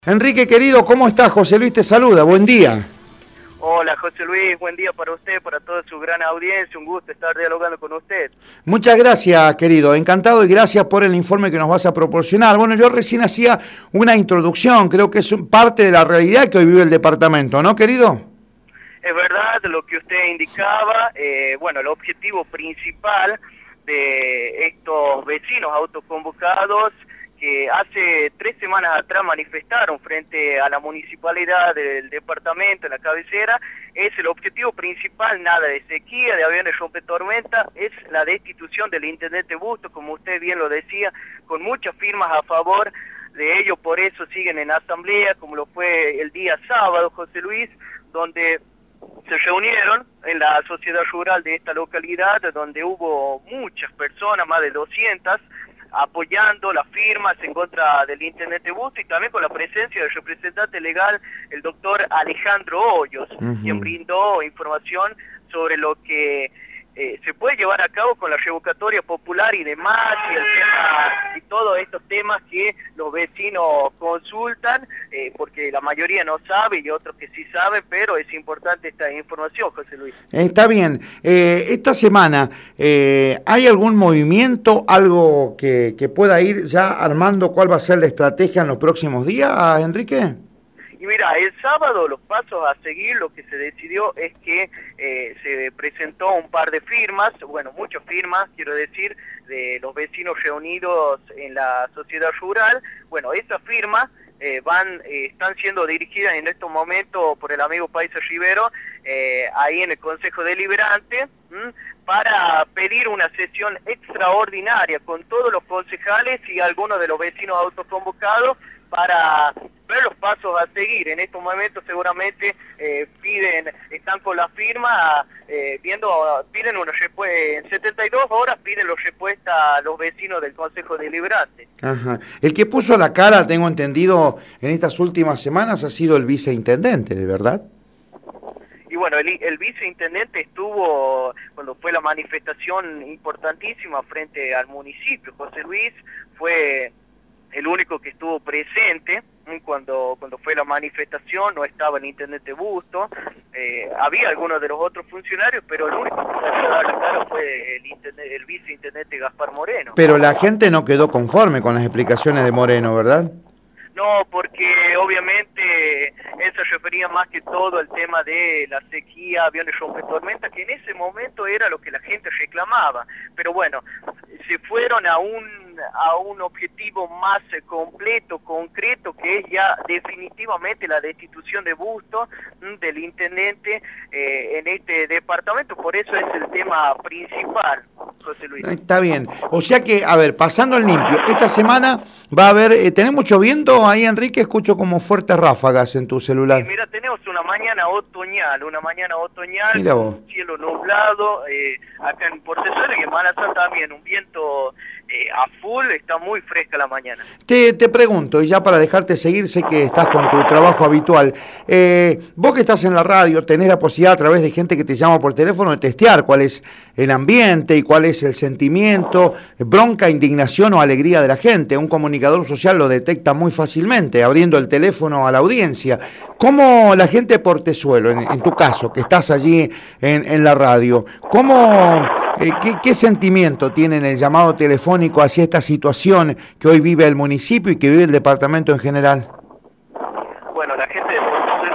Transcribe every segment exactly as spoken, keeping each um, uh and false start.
Enrique, querido, ¿cómo estás? José Luis te saluda, buen día. Hola, José Luis, buen día para usted, para toda su gran audiencia, un gusto estar dialogando con usted. Muchas gracias, querido, encantado y gracias por el informe que nos vas a proporcionar. Bueno, yo recién hacía una introducción, creo que es parte de la realidad que hoy vive el departamento, ¿no, querido? Es verdad lo que usted indicaba, eh, bueno, el objetivo principal de estos vecinos autoconvocados que hace tres semanas atrás manifestaron frente a la municipalidad del departamento, en la cabecera, es el objetivo principal, nada de sequía, de aviones rompetormenta, es la destitución del intendente Busto, como usted bien lo decía, con muchas firmas a favor de ello, por eso siguen en asamblea, como lo fue el día sábado, José Luis, donde se reunieron en la sociedad rural de esta localidad, donde hubo muchas personas, más de doscientas, apoyando las firmas en contra del intendente Busto y también con la presencia del representante legal, el doctor Alejandro Hoyos, uh-huh. quien brindó información sobre lo que eh, se puede llevar a cabo con la revocatoria popular y demás, y, el tema, y todos estos temas que los vecinos consultan, eh, porque la mayoría no sabe y otros que sí saben, pero es importante esta información, José Luis. Está bien. Eh, esta semana, eh, ¿hay algún movimiento, algo que, que pueda ir ya armando cuál va a ser la estrategia en los próximos días, Enrique? Y mira, el sábado los pasos a seguir, lo que se decidió es que eh, se presentó un par de firmas, bueno, muchas firmas, quiero decir, de los vecinos reunidos en la sociedad rural. Bueno, esas firmas eh, van, eh, están siendo dirigidas en estos momentos por el amigo Paisa Rivero, eh, ahí en el Consejo Deliberante, ¿m? para pedir una sesión extraordinaria con todos los concejales y algunos de los vecinos autoconvocados para ver los pasos a seguir. En estos momentos seguramente eh, piden, están con la firma, eh, viendo, piden una respuesta, en setenta y dos horas piden la respuesta a los vecinos del Consejo Deliberante. Ajá. El que puso la cara, tengo entendido, en estas últimas semanas ha sido el viceintendente, ¿de verdad? Y bueno, el, el viceintendente estuvo cuando fue la manifestación importantísima frente al municipio. José Luis fue el único que estuvo presente cuando cuando fue la manifestación, no estaba el intendente Busto, eh, había algunos de los otros funcionarios, pero el único que salió a dar la cara fue el, el viceintendente Gaspar Moreno. Pero la gente no quedó conforme con las explicaciones de Moreno, ¿verdad? No, porque obviamente él se refería más que todo al tema de la sequía, aviones rompetormenta, que en ese momento era lo que la gente reclamaba. Pero bueno, se fueron a un a un objetivo más completo, concreto, que es ya definitivamente la destitución de Busto, del intendente eh, en este departamento. Por eso es el tema principal, José Luis. Está bien. O sea que, a ver, pasando al limpio, esta semana va a haber, eh, ¿tenés mucho viento ahí, Enrique? Escucho como fuertes ráfagas en tu celular. Sí, mira, tenemos una mañana otoñal, una mañana otoñal, mira vos. Un cielo nublado, eh, acá en Portezuelo y en Manazán también, un viento eh, a full, está muy fresca la mañana. Te, te pregunto, y ya para dejarte seguir, sé que estás con tu trabajo habitual, eh, vos que estás en la radio, tenés la posibilidad a través de gente que te llama por teléfono de testear cuál es el ambiente y cuál es el sentimiento, bronca, indignación o alegría de la gente. Un comunicador social lo detecta muy fácilmente, abriendo el teléfono a la audiencia. ¿Cómo la gente de Portezuelo, en, en tu caso, que estás allí en, en la radio, cómo, eh, qué, qué sentimiento tiene en el llamado telefónico hacia esta situación que hoy vive el municipio y que vive el departamento en general? Bueno, la gente de Portezuelo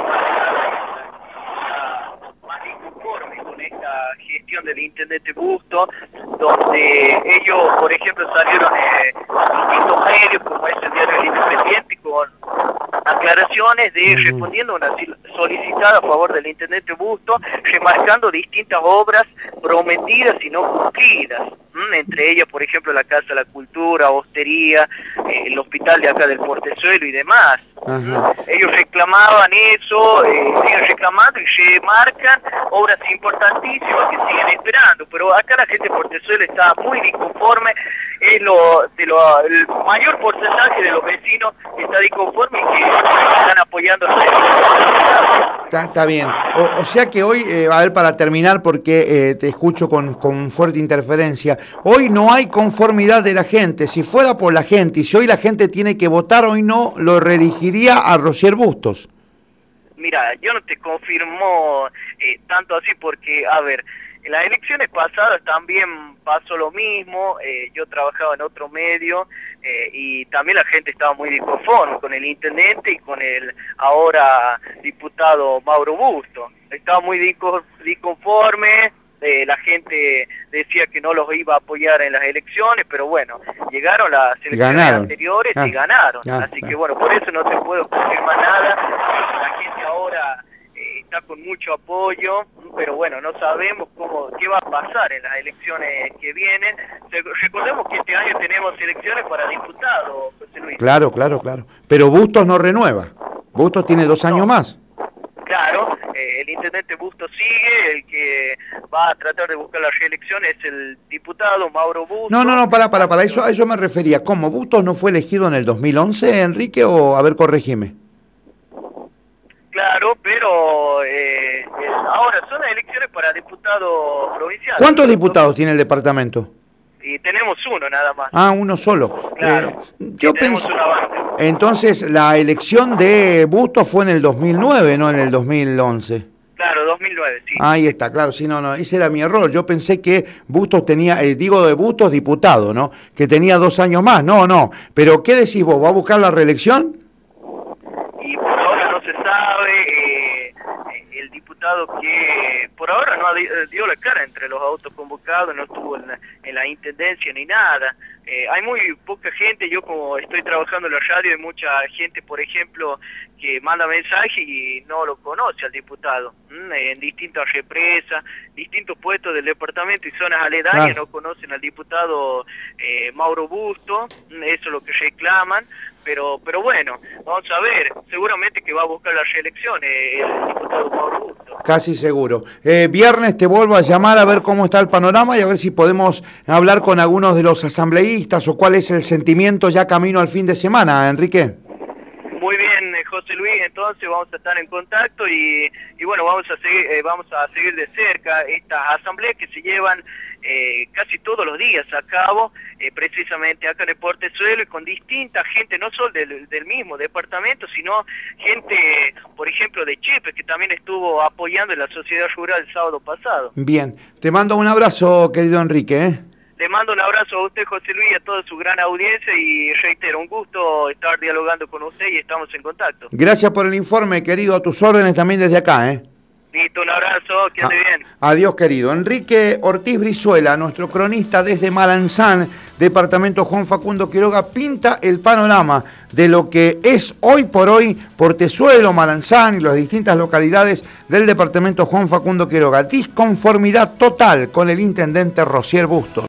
está más inconforme con esta gestión del intendente Busto, donde ellos, por ejemplo, salieron eh, en distintos medios, como es el diario El Independiente, con aclaraciones de respondiendo a una solicitada a favor del intendente Busto, remarcando distintas obras prometidas y no cumplidas, ¿m? entre ellas, por ejemplo, la Casa de la Cultura, Hostería, eh, el hospital de acá del Portezuelo y demás. Ajá. Ellos reclamaban eso, eh, siguen reclamando y remarcan obras importantísimas que siguen esperando, pero acá la gente de Portezuelo está muy disconforme, es lo, de lo, el mayor porcentaje de los vecinos está disconforme y que están apoyando a la Está, está bien. O, o sea que hoy, eh, a ver, para terminar, porque eh, te escucho con, con fuerte interferencia, hoy no hay conformidad de la gente. Si fuera por la gente y si hoy la gente tiene que votar, hoy no lo reelegiría a Rosier Bustos. Mira, yo no te confirmo eh, tanto así porque, a ver, en las elecciones pasadas también pasó lo mismo, eh, yo trabajaba en otro medio eh, y también la gente estaba muy disconforme con el intendente y con el ahora diputado Mauro Bustos. Estaba muy disconforme, eh, la gente decía que no los iba a apoyar en las elecciones, pero bueno, llegaron las elecciones ganaron. anteriores ah, y ganaron. Ah, Así ah. que bueno, por eso no te puedo confirmar nada. La gente ahora eh, está con mucho apoyo, pero bueno, no sabemos cómo qué va a pasar en las elecciones que vienen. Recordemos que este año tenemos elecciones para diputados, José Luis. Claro, claro, claro. Pero Bustos no renueva. Bustos tiene dos años no. más. Claro, eh, el intendente Bustos sigue, el que va a tratar de buscar la reelección es el diputado Mauro Bustos. No, no, no, para, para, para, eso, a eso me refería. ¿Cómo? ¿Bustos no fue elegido en el dos mil once, Enrique, o a ver, corregime? Claro, pero eh, eh, ahora son las elecciones para diputado provincial. ¿Cuántos diputados tiene el departamento? Y tenemos uno nada más. Ah, uno solo. Claro. Eh, yo pensé. Entonces, la elección de Bustos fue en el dos mil nueve, no en el dos mil once. Claro, dos mil nueve, sí. Ahí está, claro, sí, no, no, ese era mi error. Yo pensé que Bustos tenía, eh, digo de Bustos, diputado, ¿no? Que tenía dos años más. No, no. Pero, ¿qué decís vos? ¿Va a buscar la reelección? Y por ahora no se sabe. Eh, el diputado que por ahora no dio la cara entre los autoconvocados, no estuvo en la, en la intendencia ni nada. Eh, hay muy poca gente, yo como estoy trabajando en la radio, hay mucha gente, por ejemplo, que manda mensaje y no lo conoce al diputado, ¿Mm? en distintas represas, distintos puestos del departamento y zonas aledañas, claro. No conocen al diputado eh, Mauro Bustos, eso es lo que reclaman, pero pero bueno, vamos a ver, seguramente que va a buscar la reelección eh, el diputado Mauro Bustos. Casi seguro. Eh, viernes te vuelvo a llamar a ver cómo está el panorama y a ver si podemos hablar con algunos de los asambleístas o cuál es el sentimiento ya camino al fin de semana, Enrique. Muy bien, José Luis, entonces vamos a estar en contacto y, y bueno, vamos a seguir eh, vamos a seguir de cerca estas asambleas que se llevan eh, casi todos los días a cabo, eh, precisamente acá en el Portezuelo y con distinta gente, no solo del, del mismo departamento, sino gente, por ejemplo, de Chepe, que también estuvo apoyando en la sociedad rural el sábado pasado. Bien, te mando un abrazo, querido Enrique, ¿eh? Le mando un abrazo a usted, José Luis, y a toda su gran audiencia y reitero, un gusto estar dialogando con usted y estamos en contacto. Gracias por el informe, querido, a tus órdenes también desde acá, ¿eh? Listo, un abrazo, que ande bien. Adiós, querido. Enrique Ortiz Brizuela, nuestro cronista desde Malanzán, departamento Juan Facundo Quiroga, pinta el panorama de lo que es hoy por hoy Portezuelo, Malanzán y las distintas localidades del departamento Juan Facundo Quiroga. Disconformidad total con el intendente Rosier Bustos.